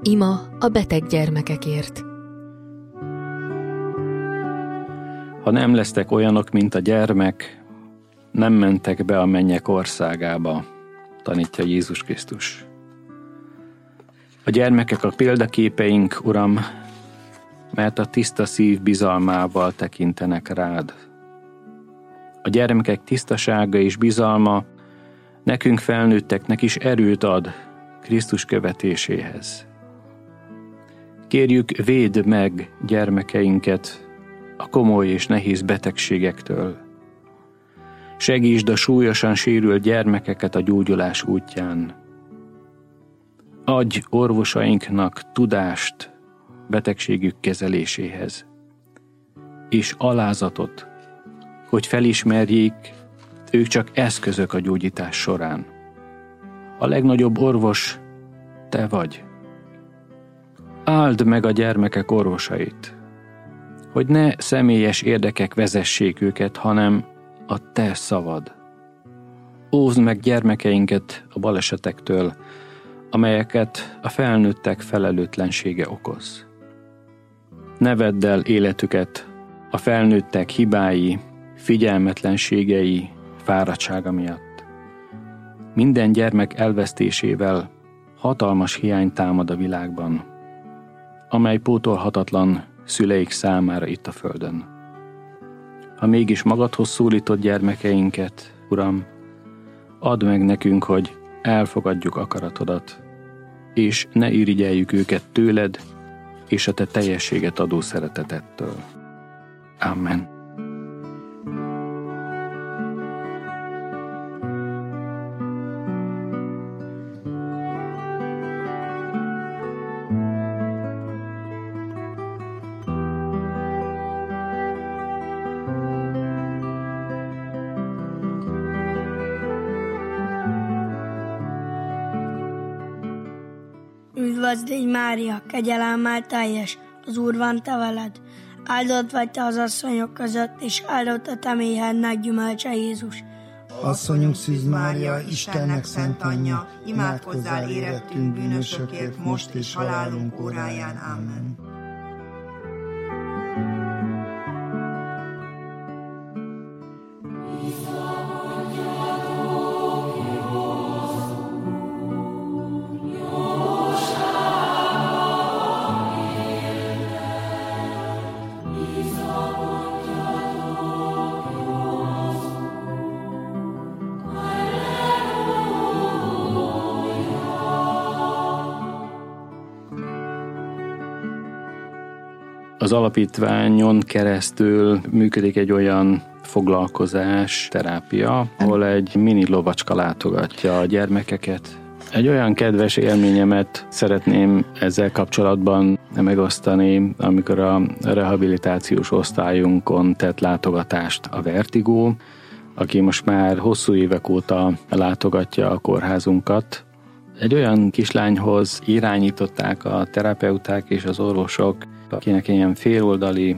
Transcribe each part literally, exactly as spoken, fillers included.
Ima a beteg gyermekekért. Ha nem lesztek olyanok, mint a gyermek, nem mentek be a mennyek országába, tanítja Jézus Krisztus. A gyermekek a példaképeink, Uram, mert a tiszta szív bizalmával tekintenek rád. A gyermekek tisztasága és bizalma nekünk felnőtteknek is erőt ad Krisztus követéséhez. Kérjük, védd meg gyermekeinket a komoly és nehéz betegségektől. Segítsd a súlyosan sérült gyermekeket a gyógyulás útján. Adj orvosainknak tudást betegségük kezeléséhez, és alázatot, hogy felismerjék, ők csak eszközök a gyógyítás során. A legnagyobb orvos te vagy. Áld meg a gyermekek orvosait, hogy ne személyes érdekek vezessék őket, hanem a te szavad. Óvd meg gyermekeinket a balesetektől, amelyeket a felnőttek felelőtlensége okoz. Ne vedd el életüket a felnőttek hibái, figyelmetlenségei, fáradtsága miatt. Minden gyermek elvesztésével hatalmas hiány támad a világban, amely pótolhatatlan szüleik számára itt a földön. Ha mégis magadhoz szólítod gyermekeinket, Uram, add meg nekünk, hogy elfogadjuk akaratodat, és ne irigyeljük őket tőled és a te teljességet adó szeretetettől. Amen. Üdvözl légy, Mária, kegyelemmel teljes, az Úr van te veled. Áldott vagy te az asszonyok között, és áldott a te méhednek gyümölcse, Jézus. Asszonyunk Szűz Mária, Istennek szent anyja, imádkozzál érettünk bűnösökért, most és halálunk óráján. Amen. Az alapítványon keresztül működik egy olyan foglalkozás, terápia, ahol egy mini lovacska látogatja a gyermekeket. Egy olyan kedves élményemet szeretném ezzel kapcsolatban megosztani, amikor a rehabilitációs osztályunkon tett látogatást a Vertigo, aki most már hosszú évek óta látogatja a kórházunkat. Egy olyan kislányhoz irányították a terapeuták és az orvosok, akinek ilyen féloldali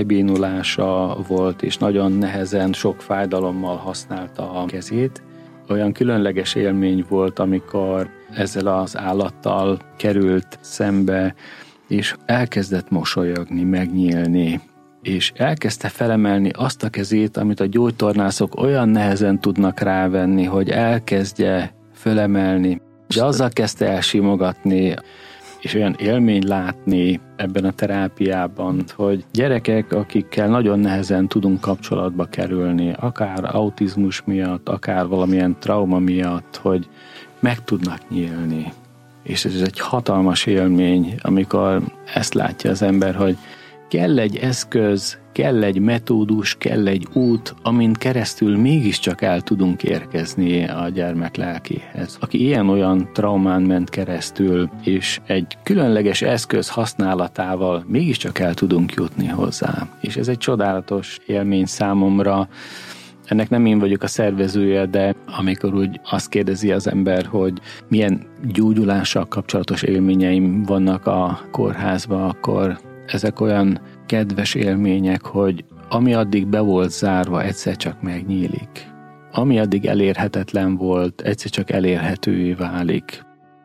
lebénulása volt, és nagyon nehezen, sok fájdalommal használta a kezét. Olyan különleges élmény volt, amikor ezzel az állattal került szembe, és elkezdett mosolyogni, megnyílni, és elkezdte felemelni azt a kezét, amit a gyógytornászok olyan nehezen tudnak rávenni, hogy elkezdje fölemelni. És azzal kezdte elsimogatni, és olyan élmény látni ebben a terápiában, hogy gyerekek, akikkel nagyon nehezen tudunk kapcsolatba kerülni, akár autizmus miatt, akár valamilyen trauma miatt, hogy meg tudnak nyílni. És ez egy hatalmas élmény, amikor ezt látja az ember, hogy kell egy eszköz, kell egy metódus, kell egy út, amin keresztül mégiscsak el tudunk érkezni a gyermek lelkéhez. Aki ilyen-olyan traumán ment keresztül, és egy különleges eszköz használatával mégiscsak el tudunk jutni hozzá. És ez egy csodálatos élmény számomra. Ennek nem én vagyok a szervezője, de amikor úgy azt kérdezi az ember, hogy milyen gyógyulással kapcsolatos élményeim vannak a kórházban, akkor ezek olyan kedves élmények, hogy ami addig be volt zárva, egyszer csak megnyílik. Ami addig elérhetetlen volt, egyszer csak elérhetővé válik.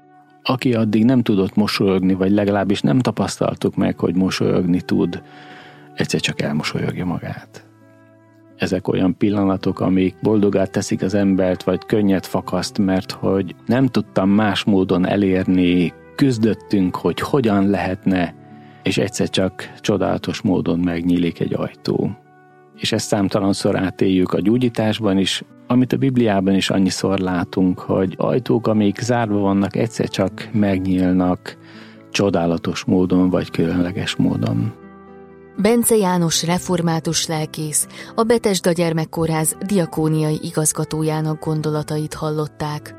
aki addig nem tudott mosolyogni, vagy legalábbis nem tapasztaltuk meg, hogy mosolyogni tud, egyszer csak elmosolyogja magát. Ezek olyan pillanatok, amik boldogát teszik az embert, vagy könnyet fakaszt, mert hogy nem tudtam más módon elérni, küzdöttünk, hogy hogyan lehetne, és egyszer csak csodálatos módon megnyílik egy ajtó. És ezt számtalanszor átéljük a gyógyításban is, amit a Bibliában is annyiszor látunk, hogy ajtók, amik zárva vannak, egyszer csak megnyílnak csodálatos módon, vagy különleges módon. Bence János református lelkész, a Betesda Gyermekkórház diakóniai igazgatójának gondolatait hallották.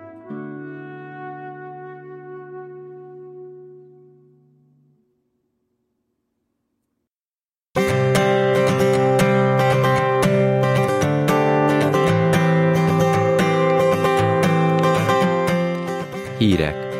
Hírek.